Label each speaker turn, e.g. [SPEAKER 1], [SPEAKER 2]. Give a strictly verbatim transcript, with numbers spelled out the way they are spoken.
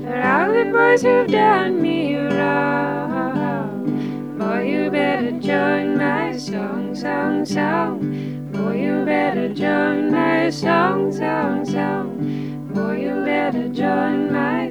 [SPEAKER 1] For all the boys who've done me wrong, boy, you better join my song, song, song. Boy, you better join my song, song, song. Boy, you better join my